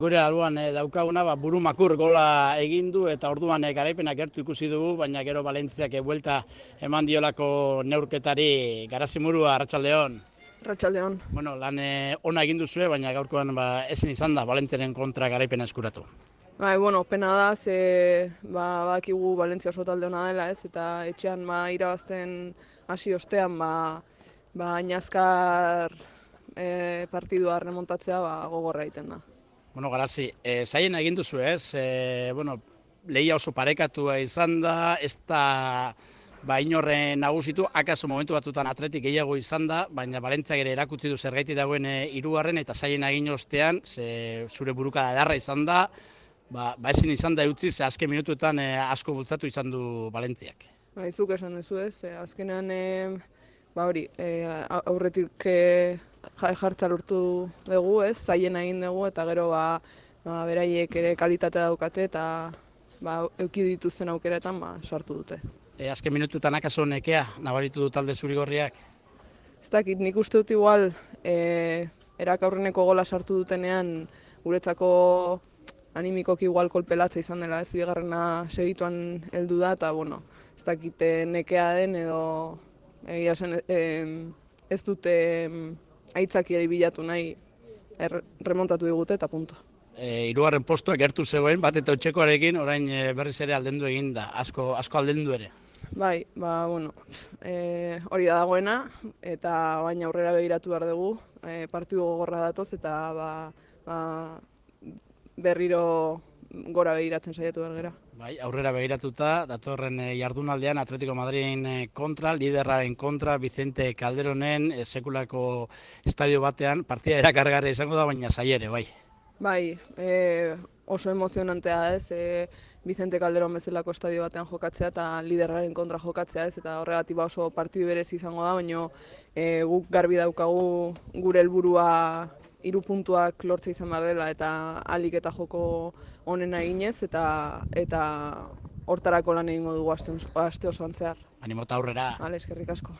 Gure alboan daukaguna burumakur gola egin du eta orduan garaipenak gertu ikusi dugu, baina gero Valentziak buelta eman diolako neurketari. Garazimurua, arratsaldeon. Arratsaldeon. Bueno, lan ona egin duzue, baina gaurkoan ezin izan da Valentziaren kontra garaipena eskuratu. Pena da, ze badakigu Valentzia oso talde ona dela, ez, eta etxean irabazten hasi ostean Añazkar partidua remontatzea gogorra egiten da. Bueno, Garazi, zaien egin duzu ez, lehia oso parekatua izan da, ez da inorren nagusitu, akaso momentu batutan atletik gehiago izan da, baina Valentziak ere erakutsi du zergaiti dagoen hirugarren eta zaien egin ostean, zure burukada edarra izan da, ezin izan da utzi, ze azken minutuetan asko bultzatu izan du Valentziak. Zuk esan duzu ez, azkenean aurretik jartza lortu dugu, ez, zaien egin dugu, eta gero beraiek ere kalitatea daukate, eta euki dituzten aukeretan sartu dute. Azken minutuetan akaso nekea, nabaritu du talde zuri-gorriak? Ez dakit, nik uste dut igual, erakaurreneko gola sartu dutenean, guretzako animikoki igual kolpelatza izan dela, ez, bigarrena segituan heldu da, eta ez dakit nekea den edo egia zen ez dute aitzakiari bilatu nahi remontatu digute eta punto. Hirugarren postua gertu zegoen, bat eta otxekoarekin orain berriz ere aldendu egin da, asko aldendu ere. Hori da dagoena, eta baina aurrera begiratu behar dugu, partidu gogorra datoz eta berriro gora begiratzen saiatu behar gera. Aurrera begiratuta, datorren jardunaldean Atletico Madriden kontra, liderraren kontra, Vicente Calderonen sekulako estadio batean, partida erakargarria izango da, baina zaiere, bai. Oso emozionantea da, ez, Vicente Calderon bezalako estadio batean jokatzea eta liderraren kontra jokatzea, ez, eta horregatik oso partidu berezi izango da, baina guk garbi daukagu gure helburua 3 puntuak lortze izan behar dela eta ahalik eta joko onena eginez eta hortarako lan egingo dugu aste osoan zehar. Animota aurrera. Eskerrik asko.